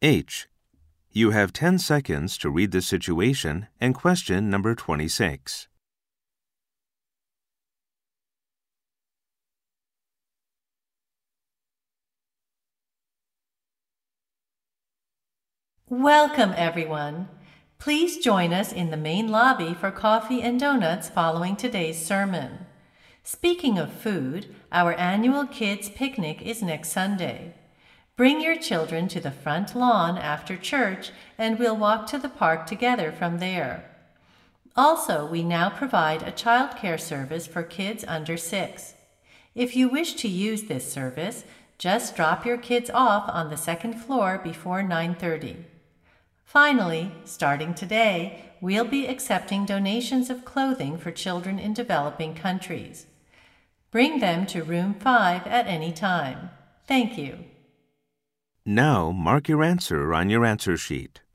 H. You have 10 seconds to read the situation and question number 26. Welcome, everyone. Please join us in the main lobby for coffee and donuts following today's sermon. Speaking of food, our annual kids' picnic is next Sunday. Bring your children to the front lawn after church and we'll walk to the park together from there. Also, we now provide a childcare service for kids under 6. If you wish to use this service, just drop your kids off on the second floor before 9:30. Finally, starting today, we'll be accepting donations of clothing for children in developing countries. Bring them to room 5 at any time. Thank you. Now mark your answer on your answer sheet.